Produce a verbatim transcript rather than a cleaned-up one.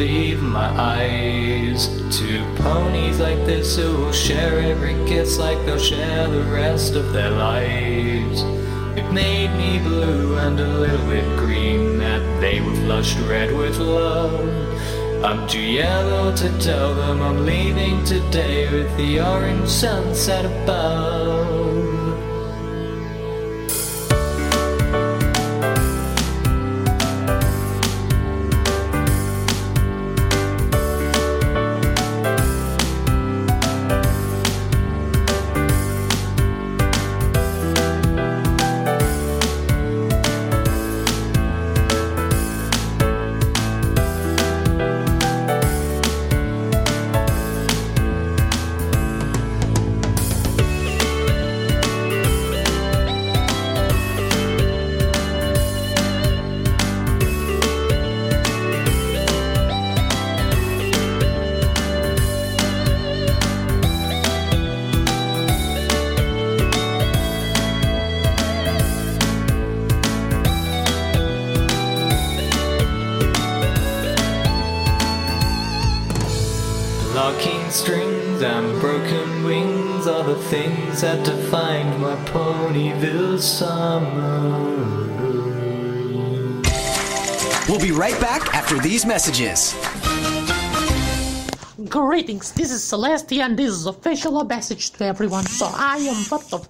believe my eyes. Two ponies like this who will share every kiss like they'll share the rest of their lives. It made me blue and a little bit green, that they were flushed red with love. I'm too yellow to tell them I'm leaving today with the orange sunset above. Locking strings and broken wings are the things that defined my Ponyville summer. We'll be right back after these messages. Greetings, this is Celestia and this is official message to everyone. So I am part of